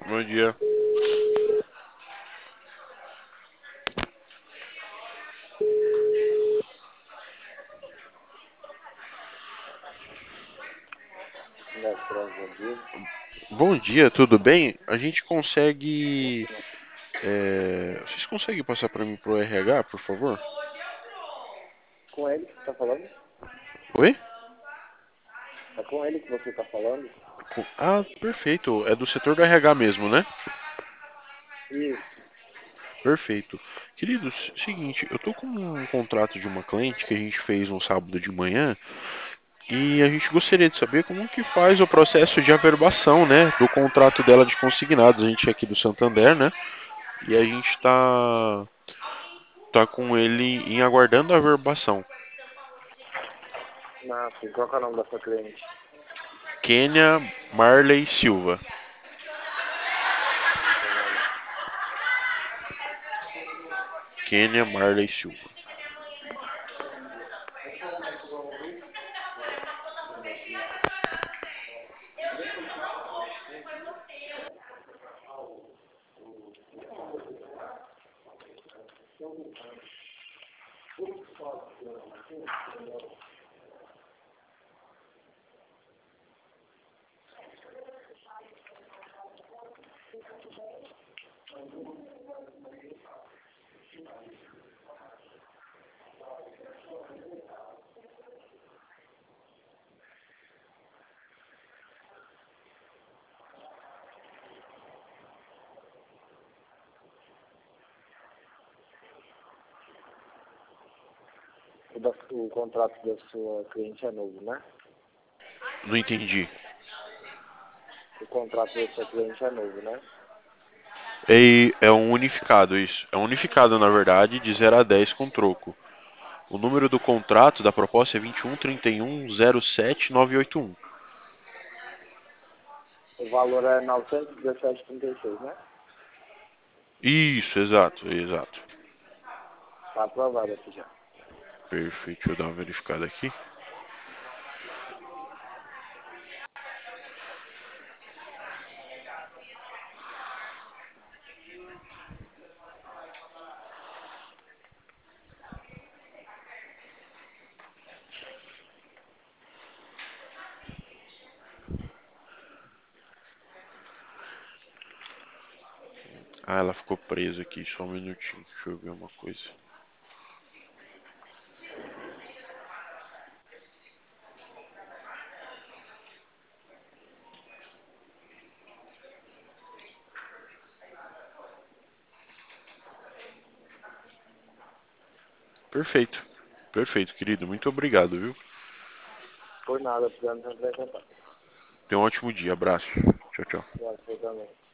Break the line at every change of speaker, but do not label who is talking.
Bom dia.
Bom dia.
Bom dia, tudo bem? A gente consegue. Vocês conseguem passar para mim pro RH, por favor?
Com ele que você está falando?
Oi?
É com ele que você está falando?
Ah, perfeito. É do setor do RH mesmo, né?
Isso.
Perfeito. Queridos, seguinte, eu tô com um contrato de uma cliente que a gente fez no sábado de manhã e a gente gostaria de saber como que faz o processo de averbação, né, do contrato dela de consignados. A gente é aqui do Santander, né? E a gente tá com ele em aguardando a averbação.
Ah, sim. Qual que é o nome da sua cliente?
Kênia Marley Silva.
Seu nome.
Kênia Marley Silva.
O contrato da sua cliente é novo, né?
Não entendi.
O contrato da sua cliente é novo, né?
É um unificado isso. É um unificado, na verdade, de 0 a 10 com troco. O número do contrato da proposta é 21 31 07 981.
O valor é 917,36, né?
Isso, exato, exato.
Está aprovado aqui já.
Perfeito, deixa eu dar uma verificada aqui. Ah, ela ficou presa aqui, só um minutinho. Deixa eu ver uma coisa. Perfeito, perfeito, querido. Muito obrigado, viu?
Por nada, precisando entrar em contato.
Tenha um ótimo dia. Abraço. Tchau, tchau.
Você também.